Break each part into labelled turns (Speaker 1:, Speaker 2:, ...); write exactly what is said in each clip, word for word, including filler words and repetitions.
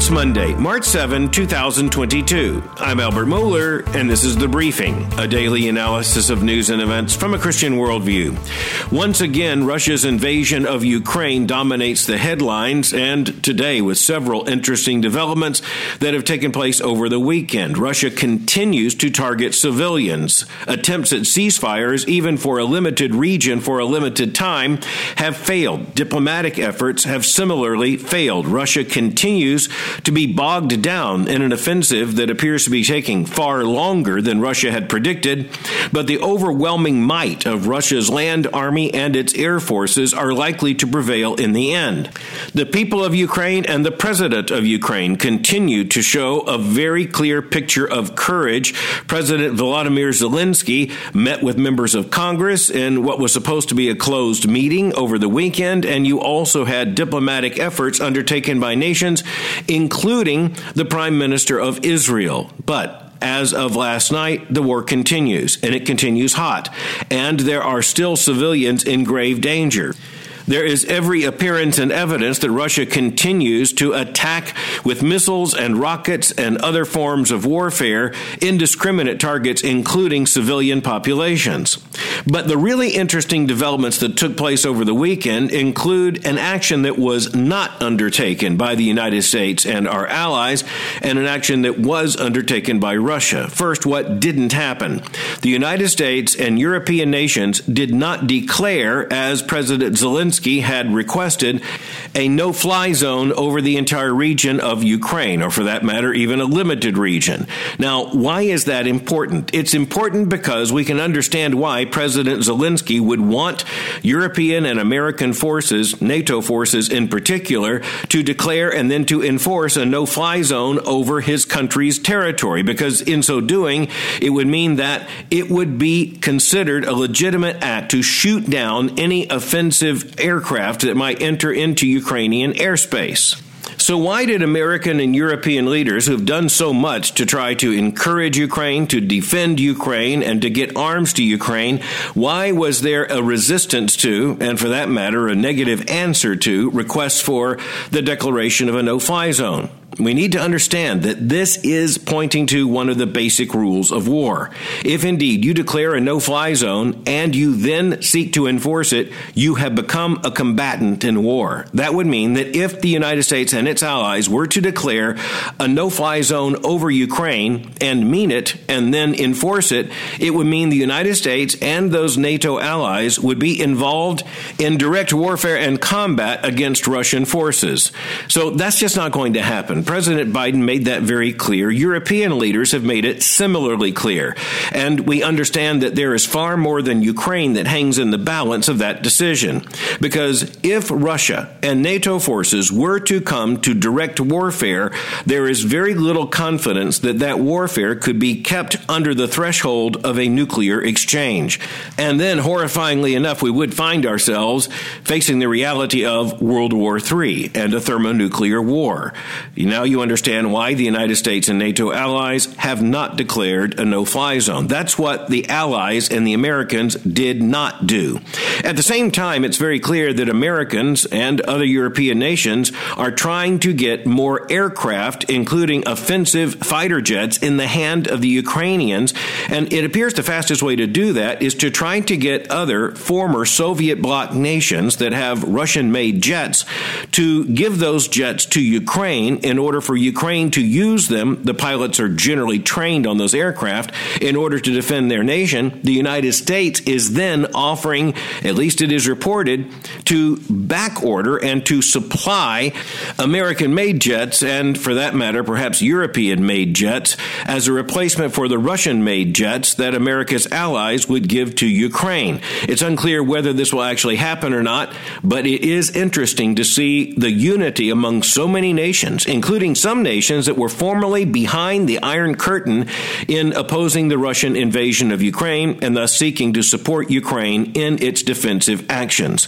Speaker 1: It's Monday, March seventh, twenty twenty-two. I'm Albert Mohler, and this is The Briefing, a daily analysis of news and events from a Christian worldview. Once again, Russia's invasion of Ukraine dominates the headlines, and today with several interesting developments that have taken place over the weekend. Russia continues to target civilians. Attempts at ceasefires, even for a limited region for a limited time, have failed. Diplomatic efforts have similarly failed. Russia continues to be bogged down in an offensive that appears to be taking far longer than Russia had predicted, but the overwhelming might of Russia's land army and its air forces are likely to prevail in the end. The people of Ukraine and the president of Ukraine continue to show a very clear picture of courage. President Volodymyr Zelensky met with members of Congress in what was supposed to be a closed meeting over the weekend, and you also had diplomatic efforts undertaken by nations, including the Prime Minister of Israel. But as of last night, the war continues, and it continues hot, and there are still civilians in grave danger. There is every appearance and evidence that Russia continues to attack with missiles and rockets and other forms of warfare indiscriminate targets, including civilian populations. But the really interesting developments that took place over the weekend include an action that was not undertaken by the United States and our allies, and an action that was undertaken by Russia. First, what didn't happen? The United States and European nations did not declare, as President Zelensky had requested, a no-fly zone over the entire region of Ukraine, or for that matter, even a limited region. Now, why is that important? It's important because we can understand why President Zelensky would want European and American forces, NATO forces in particular, to declare and then to enforce a no-fly zone over his country's territory, because in so doing, it would mean that it would be considered a legitimate act to shoot down any offensive aircraft that might enter into Ukrainian airspace. So why did American and European leaders who have done so much to try to encourage Ukraine, to defend Ukraine, and to get arms to Ukraine, why was there a resistance to, and for that matter, a negative answer to, requests for the declaration of a no-fly zone? We need to understand that this is pointing to one of the basic rules of war. If indeed you declare a no-fly zone and you then seek to enforce it, you have become a combatant in war. That would mean that if the United States and its allies were to declare a no-fly zone over Ukraine and mean it and then enforce it, it would mean the United States and those NATO allies would be involved in direct warfare and combat against Russian forces. So that's just not going to happen. President Biden made that very clear. European leaders have made it similarly clear. And we understand that there is far more than Ukraine that hangs in the balance of that decision. Because if Russia and NATO forces were to come to direct warfare, there is very little confidence that that warfare could be kept under the threshold of a nuclear exchange. And then, horrifyingly enough, we would find ourselves facing the reality of World War Three and a thermonuclear war. Now you understand why the United States and NATO allies have not declared a no-fly zone. That's what the allies and the Americans did not do. At the same time, it's very clear that Americans and other European nations are trying to get more aircraft, including offensive fighter jets, in the hand of the Ukrainians. And it appears the fastest way to do that is to try to get other former Soviet bloc nations that have Russian-made jets to give those jets to Ukraine in order for Ukraine to use them. The pilots are generally trained on those aircraft in order to defend their nation. The United States is then offering, at least it is reported, to back order and to supply American-made jets, and for that matter, perhaps European-made jets, as a replacement for the Russian-made jets that America's allies would give to Ukraine. It's unclear whether this will actually happen or not, but it is interesting to see the unity among so many nations, including some nations that were formerly behind the Iron Curtain in opposing the Russian invasion of Ukraine and thus seeking to support Ukraine in its defensive actions. But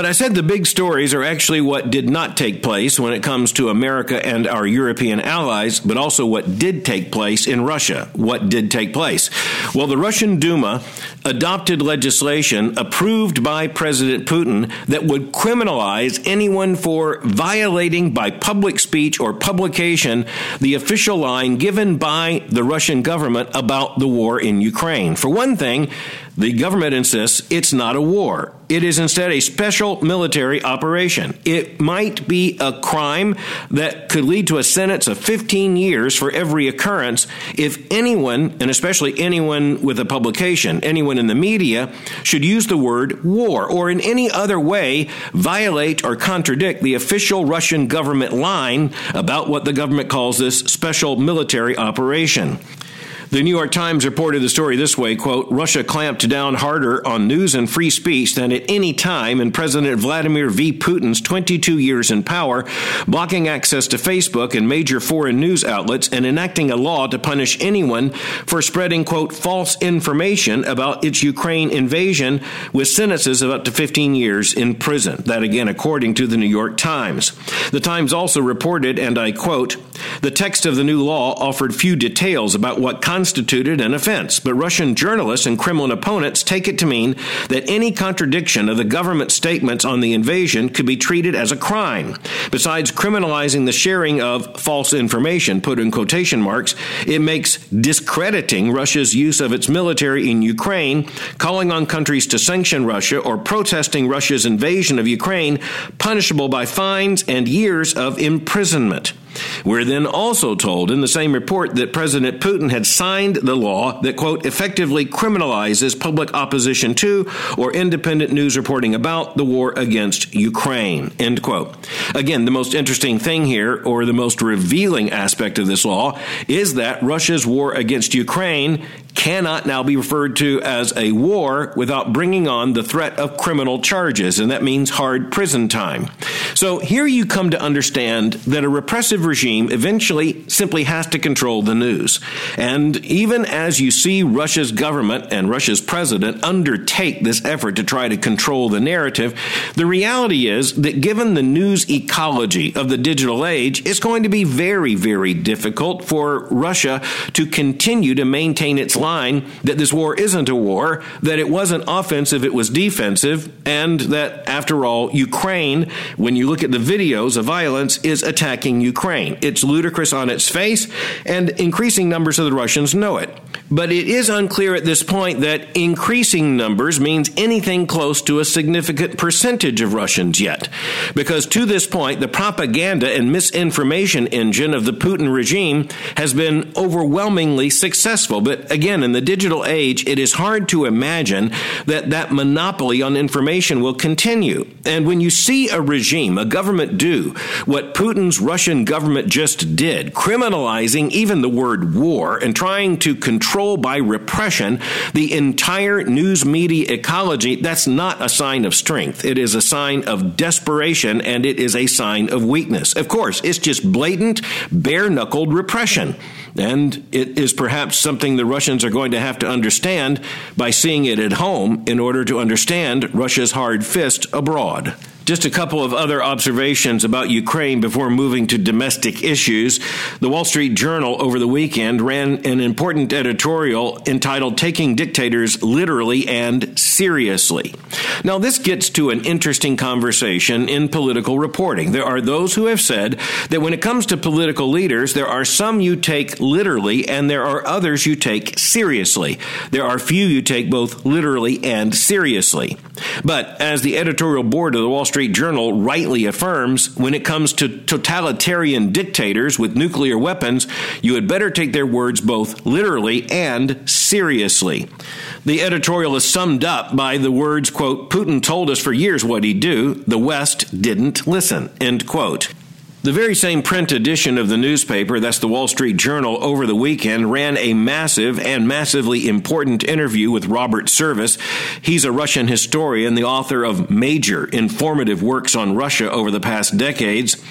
Speaker 1: But I said the big stories are actually what did not take place when it comes to America and our European allies, but also what did take place in Russia. What did take place? Well, the Russian Duma adopted legislation approved by President Putin that would criminalize anyone for violating by public speech or publication the official line given by the Russian government about the war in Ukraine. For one thing, the government insists it's not a war. It is instead a special military operation. It might be a crime that could lead to a sentence of fifteen years for every occurrence if anyone, and especially anyone with a publication, anyone in the media, should use the word war or in any other way violate or contradict the official Russian government line about what the government calls this special military operation. The New York Times reported the story this way, quote, Russia clamped down harder on news and free speech than at any time in President Vladimir V. Putin's twenty-two years in power, blocking access to Facebook and major foreign news outlets and enacting a law to punish anyone for spreading, quote, false information about its Ukraine invasion with sentences of up to fifteen years in prison. That again, according to the New York Times. The Times also reported, and I quote, the text of the new law offered few details about what constituted an offense, but Russian journalists and Kremlin opponents take it to mean that any contradiction of the government statements on the invasion could be treated as a crime. Besides criminalizing the sharing of false information, put in quotation marks, it makes discrediting Russia's use of its military in Ukraine, calling on countries to sanction Russia, or protesting Russia's invasion of Ukraine punishable by fines and years of imprisonment. We're then also told in the same report that President Putin had signed the law that, quote, effectively criminalizes public opposition to or independent news reporting about the war against Ukraine, end quote. Again, the most interesting thing here, or the most revealing aspect of this law, is that Russia's war against Ukraine cannot now be referred to as a war without bringing on the threat of criminal charges, and that means hard prison time. So here you come to understand that a repressive regime eventually simply has to control the news. And even as you see Russia's government and Russia's president undertake this effort to try to control the narrative, the reality is that given the news ecology of the digital age, it's going to be very, very difficult for Russia to continue to maintain its line that this war isn't a war, that it wasn't offensive, it was defensive, and that, after all, Ukraine, when you look at the videos of violence, is attacking Ukraine. It's ludicrous on its face, and increasing numbers of the Russians know it. But it is unclear at this point that increasing numbers means anything close to a significant percentage of Russians yet. Because to this point, the propaganda and misinformation engine of the Putin regime has been overwhelmingly successful. But again, in the digital age, it is hard to imagine that that monopoly on information will continue. And when you see a regime, a government do what Putin's Russian government just did, criminalizing even the word war and trying to control by repression the entire news media ecology, that's not a sign of strength. It is a sign of desperation, and it is a sign of weakness. Of course, it's just blatant, bare-knuckled repression. And it is perhaps something the Russians are going to have to understand by seeing it at home in order to understand Russia's hard fist abroad. Just a couple of other observations about Ukraine before moving to domestic issues. The Wall Street Journal over the weekend ran an important editorial entitled Taking Dictators Literally and Seriously. Now, this gets to an interesting conversation in political reporting. There are those who have said that when it comes to political leaders, there are some you take literally and there are others you take seriously. There are few you take both literally and seriously. But as the editorial board of the Wall Street Journal rightly affirms, when it comes to totalitarian dictators with nuclear weapons, you had better take their words both literally and seriously. The editorial is summed up by the words, quote, Putin told us for years what he'd do. The West didn't listen, end quote. The very same print edition of the newspaper, that's the Wall Street Journal, over the weekend ran a massive and massively important interview with Robert Service. He's a Russian historian, the author of major informative works on Russia over the past decades.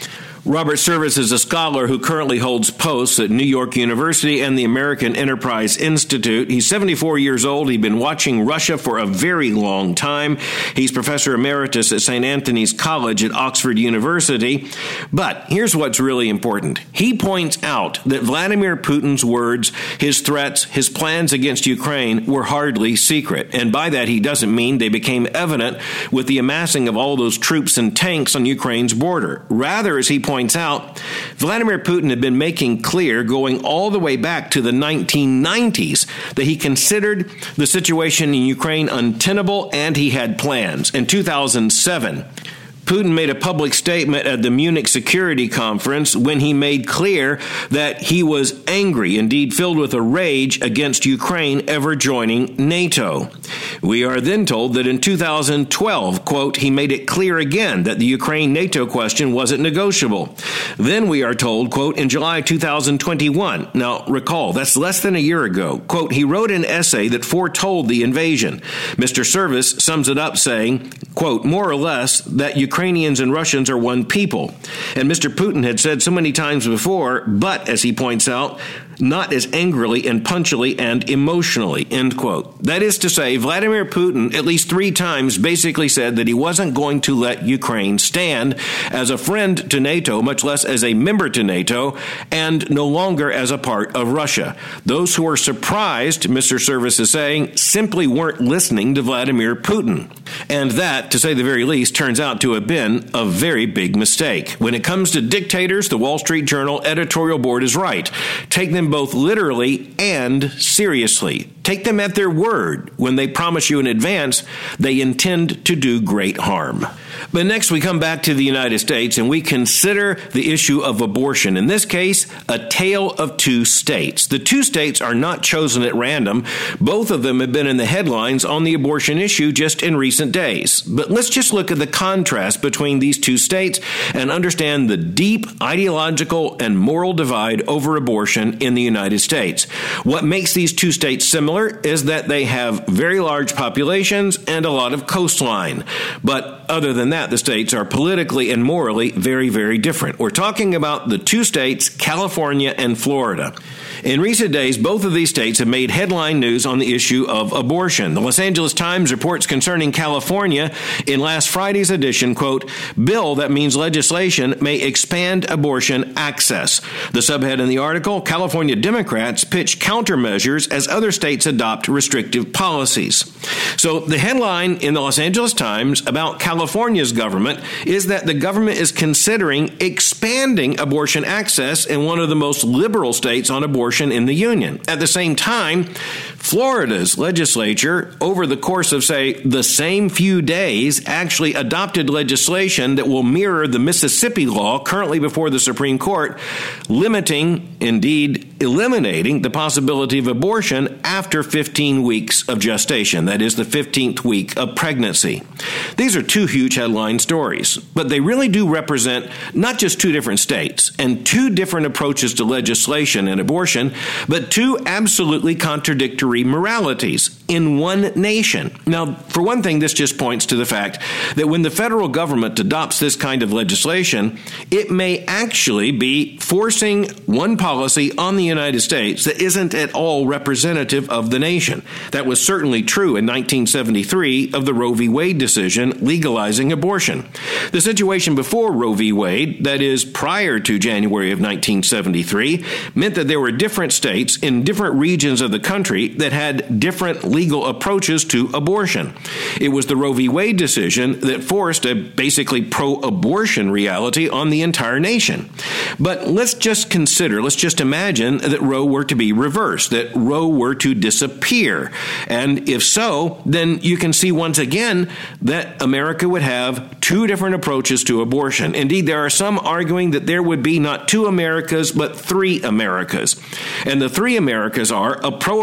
Speaker 1: Robert Service is a scholar who currently holds posts at New York University and the American Enterprise Institute. He's seventy-four years old. He's been watching Russia for a very long time. He's professor emeritus at Saint Anthony's College at Oxford University. But here's what's really important. He points out that Vladimir Putin's words, his threats, his plans against Ukraine were hardly secret. And by that, he doesn't mean they became evident with the amassing of all those troops and tanks on Ukraine's border. Rather, as he points points out, Vladimir Putin had been making clear going all the way back to the nineteen nineties that he considered the situation in Ukraine untenable and he had plans. In two thousand seven, Putin made a public statement at the Munich Security Conference when he made clear that he was angry, indeed filled with a rage against Ukraine ever joining NATO. We are then told that in two thousand twelve, quote, he made it clear again that the Ukraine-NATO question wasn't negotiable. Then we are told, quote, in July two thousand twenty-one, now recall, that's less than a year ago, quote, he wrote an essay that foretold the invasion. Mister Service sums it up saying, quote, more or less, that Ukraine Ukrainians and Russians are one people. And Mister Putin had said so many times before, but, as he points out, not as angrily and punchily and emotionally, end quote. That is to say, Vladimir Putin at least three times basically said that he wasn't going to let Ukraine stand as a friend to NATO, much less as a member to NATO, and no longer as a part of Russia. Those who are surprised, Mister Service is saying, simply weren't listening to Vladimir Putin. And that, to say the very least, turns out to have been a very big mistake. When it comes to dictators, the Wall Street Journal editorial board is right. Take them both literally and seriously. Take them at their word. When they promise you in advance, they intend to do great harm. But next we come back to the United States and we consider the issue of abortion. In this case, a tale of two states. The two states are not chosen at random. Both of them have been in the headlines on the abortion issue just in recent days. But let's just look at the contrast between these two states and understand the deep ideological and moral divide over abortion in the United States. What makes these two states similar is that they have very large populations and a lot of coastline. But other than that, the states are politically and morally very, very different. We're talking about the two states, California and Florida. In recent days, both of these states have made headline news on the issue of abortion. The Los Angeles Times reports concerning California in last Friday's edition, quote, bill that means legislation may expand abortion access. The subhead in the article, California Democrats pitch countermeasures as other states adopt restrictive policies. So the headline in the Los Angeles Times about California's government is that the government is considering expanding abortion access in one of the most liberal states on abortion in the union. At the same time, Florida's legislature, over the course of, say, the same few days, actually adopted legislation that will mirror the Mississippi law currently before the Supreme Court, limiting, indeed eliminating, the possibility of abortion after fifteen weeks of gestation, that is, the fifteenth week of pregnancy. These are two huge headline stories, but they really do represent not just two different states and two different approaches to legislation and abortion, but two absolutely contradictory moralities in one nation. Now, for one thing, this just points to the fact that when the federal government adopts this kind of legislation, it may actually be forcing one policy on the United States that isn't at all representative of the nation. That was certainly true in nineteen seventy-three of the Roe v. Wade decision legalizing abortion. The situation before Roe v. Wade, that is prior to January of nineteen seventy-three, meant that there were different states in different regions of the country that had different legal approaches to abortion. It was the Roe v. Wade decision that forced a basically pro-abortion reality on the entire nation. But let's just consider, let's just imagine that Roe were to be reversed, that Roe were to disappear. And if so, then you can see once again that America would have two different approaches to abortion. Indeed, there are some arguing that there would be not two Americas, but three Americas. And the three Americas are a pro-abortion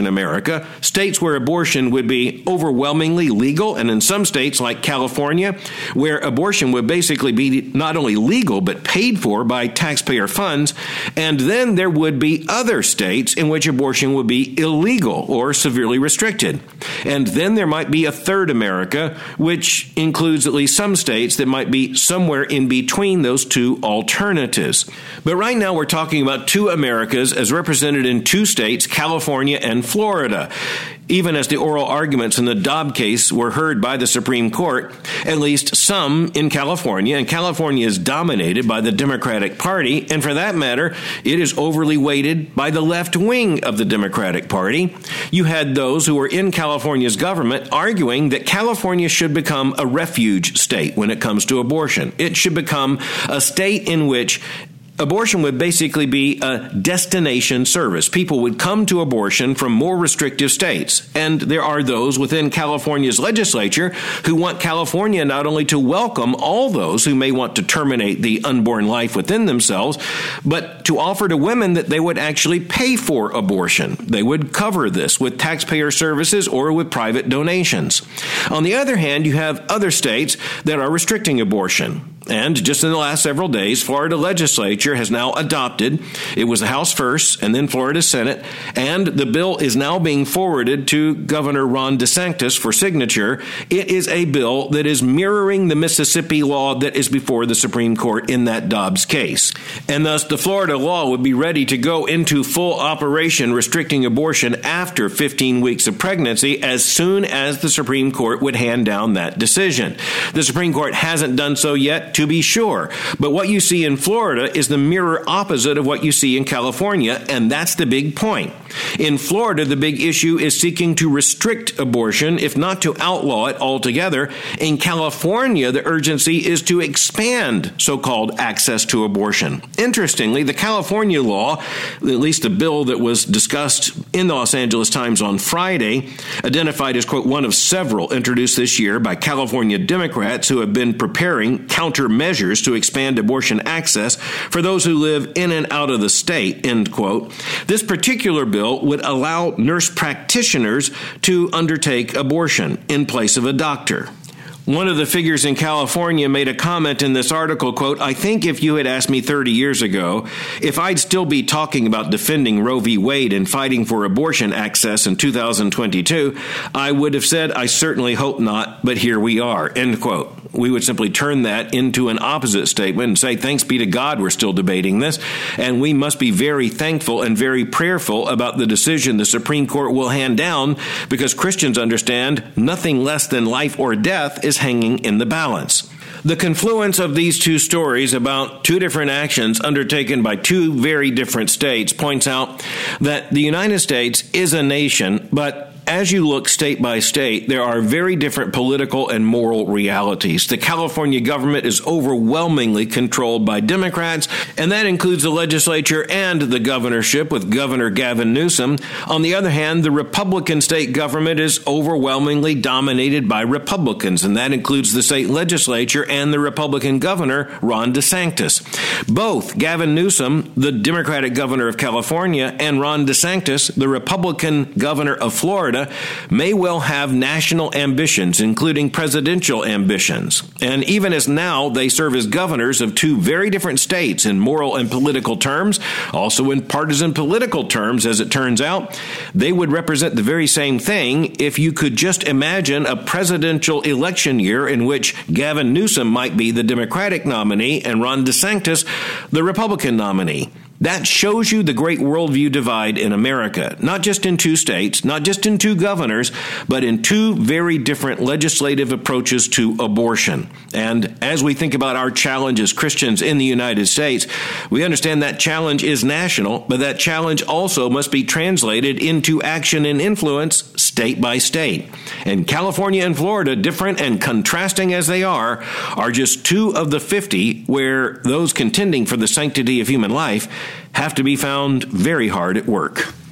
Speaker 1: in America, states where abortion would be overwhelmingly legal, and in some states like California, where abortion would basically be not only legal but paid for by taxpayer funds, and then there would be other states in which abortion would be illegal or severely restricted. And then there might be a third America, which includes at least some states that might be somewhere in between those two alternatives. But right now we're talking about two Americas as represented in two states, California and Florida. Even as the oral arguments in the Dobbs case were heard by the Supreme Court, at least some in California, and California is dominated by the Democratic Party, and for that matter, it is overly weighted by the left wing of the Democratic Party. You had those who were in California's government arguing that California should become a refuge state when it comes to abortion. It should become a state in which abortion would basically be a destination service. People would come to abortion from more restrictive states. And there are those within California's legislature who want California not only to welcome all those who may want to terminate the unborn life within themselves, but to offer to women that they would actually pay for abortion. They would cover this with taxpayer services or with private donations. On the other hand, you have other states that are restricting abortion. And just in the last several days, Florida legislature has now adopted, it was the House first and then Florida Senate, and the bill is now being forwarded to Governor Ron DeSantis for signature. It is a bill that is mirroring the Mississippi law that is before the Supreme Court in that Dobbs case. And thus, the Florida law would be ready to go into full operation restricting abortion after fifteen weeks of pregnancy as soon as the Supreme Court would hand down that decision. The Supreme Court hasn't done so yet, to be sure. But what you see in Florida is the mirror opposite of what you see in California, and that's the big point. In Florida, the big issue is seeking to restrict abortion, if not to outlaw it altogether. In California, the urgency is to expand so-called access to abortion. Interestingly, the California law, at least the bill that was discussed in the Los Angeles Times on Friday, identified as, quote, one of several introduced this year by California Democrats who have been preparing countermeasures to expand abortion access for those who live in and out of the state, end quote. This particular bill would allow nurse practitioners to undertake abortion in place of a doctor. One of the figures in California made a comment in this article, quote, I think if you had asked me thirty years ago if I'd still be talking about defending Roe v. Wade and fighting for abortion access in two thousand twenty-two, I would have said, I certainly hope not, but here we are, end quote. We would simply turn that into an opposite statement and say, thanks be to God we're still debating this, and we must be very thankful and very prayerful about the decision the Supreme Court will hand down, because Christians understand nothing less than life or death is hanging in the balance. The confluence of these two stories about two different actions undertaken by two very different states points out that the United States is a nation, but as you look state by state, there are very different political and moral realities. The California government is overwhelmingly controlled by Democrats, and that includes the legislature and the governorship with Governor Gavin Newsom. On the other hand, the Republican state government is overwhelmingly dominated by Republicans, and that includes the state legislature and the Republican governor, Ron DeSantis. Both Gavin Newsom, the Democratic governor of California, and Ron DeSantis, the Republican governor of Florida, may well have national ambitions, including presidential ambitions. And even as now they serve as governors of two very different states in moral and political terms, also in partisan political terms, as it turns out, they would represent the very same thing if you could just imagine a presidential election year in which Gavin Newsom might be the Democratic nominee and Ron DeSantis the Republican nominee. That shows you the great worldview divide in America, not just in two states, not just in two governors, but in two very different legislative approaches to abortion. And as we think about our challenge as Christians in the United States, we understand that challenge is national, but that challenge also must be translated into action and influence state by state. And California and Florida, different and contrasting as they are, are just two of the fifty where those contending for the sanctity of human life have to be found very hard at work.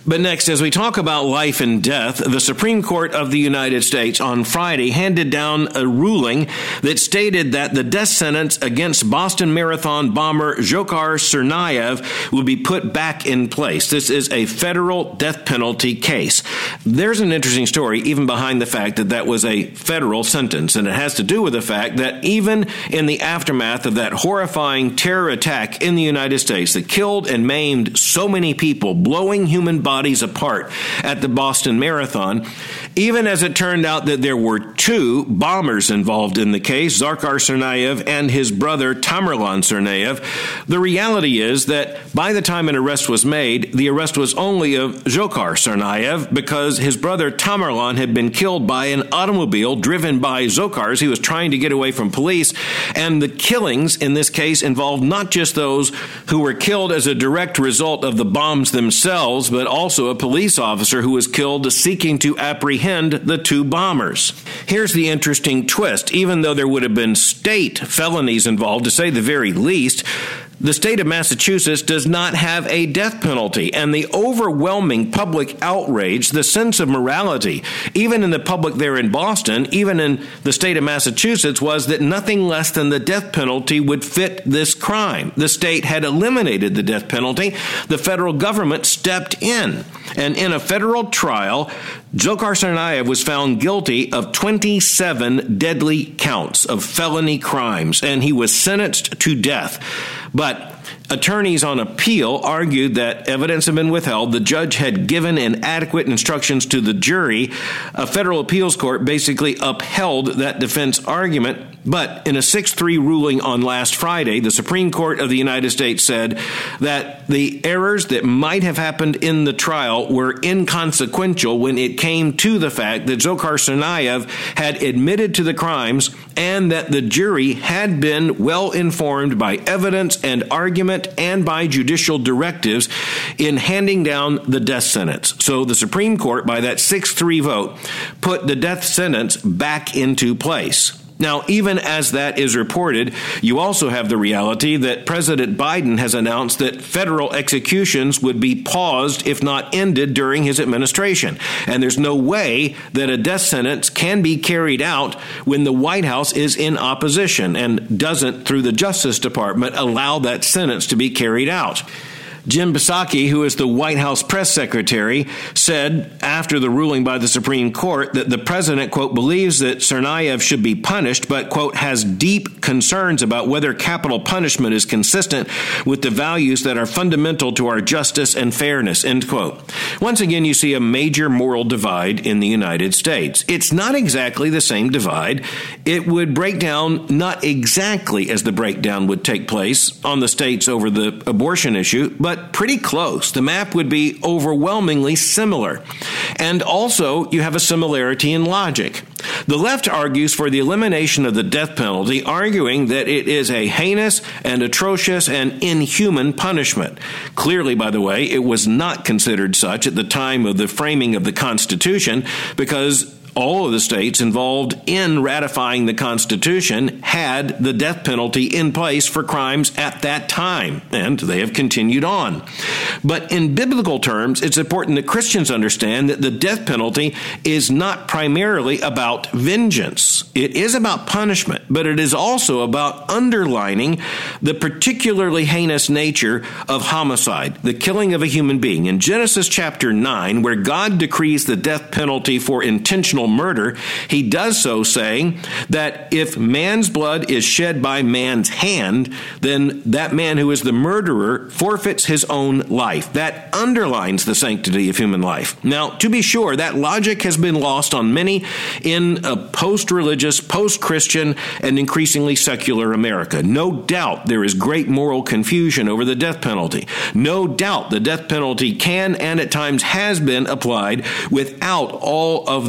Speaker 1: But next, as we talk about life and death, the Supreme Court of the United States on Friday handed down a ruling that stated that the death sentence against Boston Marathon bomber Dzhokhar Tsarnaev will be put back in place. This is a federal death penalty case. There's an interesting story even behind the fact that that was a federal sentence, and it has to do with the fact that even in the aftermath of that horrifying terror attack in the United States that killed and maimed so many people, blowing human bodies bodies apart at the Boston Marathon, even as it turned out that there were two bombers involved in the case, Dzhokhar Tsarnaev and his brother Tamerlan Tsarnaev, the reality is that by the time an arrest was made, the arrest was only of Dzhokhar Tsarnaev because his brother Tamerlan had been killed by an automobile driven by Dzhokhar's. He was trying to get away from police, and the killings in this case involved not just those who were killed as a direct result of the bombs themselves, but also also a police officer who was killed seeking to apprehend the two bombers. Here's the interesting twist. Even though there would have been state felonies involved, to say the very least, the state of Massachusetts does not have a death penalty, and the overwhelming public outrage, the sense of morality, even in the public there in Boston, even in the state of Massachusetts, was that nothing less than the death penalty would fit this crime. The state had eliminated the death penalty. The federal government stepped in, and in a federal trial, Dzhokhar Tsarnaev was found guilty of twenty-seven deadly counts of felony crimes, and he was sentenced to death. But attorneys on appeal argued that evidence had been withheld. The judge had given inadequate instructions to the jury. A federal appeals court basically upheld that defense argument. But in a six three ruling on last Friday, the Supreme Court of the United States said that the errors that might have happened in the trial were inconsequential when it came to the fact that Dzhokhar Tsarnaev had admitted to the crimes and that the jury had been well informed by evidence and argument and by judicial directives in handing down the death sentence. So the Supreme Court, by that six three vote, put the death sentence back into place. Now, even as that is reported, you also have the reality that President Biden has announced that federal executions would be paused, if not ended, during his administration. And there's no way that a death sentence can be carried out when the White House is in opposition and doesn't, through the Justice Department, allow that sentence to be carried out. Jim Psaki, who is the White House press secretary, said after the ruling by the Supreme Court that the president, quote, believes that Tsarnaev should be punished, but, quote, has deep concerns about whether capital punishment is consistent with the values that are fundamental to our justice and fairness, end quote. Once again, you see a major moral divide in the United States. It's not exactly the same divide. It would break down not exactly as the breakdown would take place on the states over the abortion issue, but pretty close. The map would be overwhelmingly similar. And also, you have a similarity in logic. The left argues for the elimination of the death penalty, arguing that it is a heinous and atrocious and inhuman punishment. Clearly, by the way, it was not considered such at the time of the framing of the Constitution, because all of the states involved in ratifying the Constitution had the death penalty in place for crimes at that time, and they have continued on. But in biblical terms, it's important that Christians understand that the death penalty is not primarily about vengeance. It is about punishment, but it is also about underlining the particularly heinous nature of homicide, the killing of a human being. In Genesis chapter nine, where God decrees the death penalty for intentional murder, he does so saying that if man's blood is shed by man's hand, then that man who is the murderer forfeits his own life. That underlines the sanctity of human life. Now, to be sure, that logic has been lost on many in a post-religious, post-Christian, and increasingly secular America. No doubt there is great moral confusion over the death penalty. No doubt the death penalty can and at times has been applied without all of the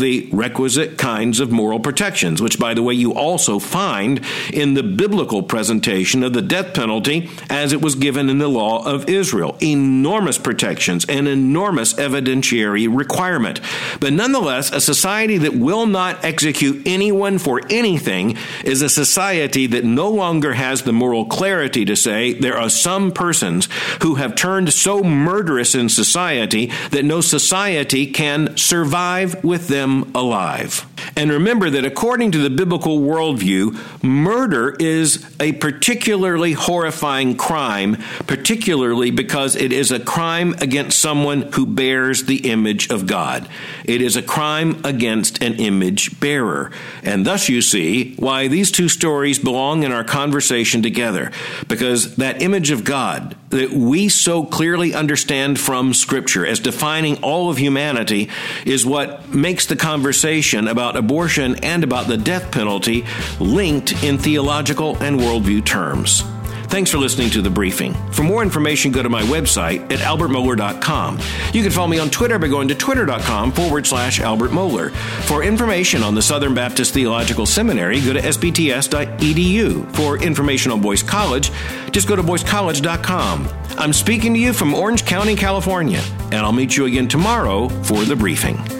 Speaker 1: requisite kinds of moral protections, which, by the way, you also find in the biblical presentation of the death penalty as it was given in the law of Israel. Enormous protections, an enormous evidentiary requirement. But nonetheless, a society that will not execute anyone for anything is a society that no longer has the moral clarity to say there are some persons who have turned so murderous in society that no society can survive with them alive. And remember that according to the biblical worldview, murder is a particularly horrifying crime, particularly because it is a crime against someone who bears the image of God. It is a crime against an image bearer. And thus you see why these two stories belong in our conversation together, because that image of God that we so clearly understand from Scripture as defining all of humanity is what makes the conversation about abortion and about the death penalty linked in theological and worldview terms. Thanks for listening to The Briefing. For more information, go to my website at albert mohler dot com. You can follow me on Twitter by going to twitter.com forward slash Albert Mohler. For information on the Southern Baptist Theological Seminary, go to s b t s dot e d u. For information on Boyce College, just go to boyce college dot com. I'm speaking to you from Orange County, California, and I'll meet you again tomorrow for The Briefing.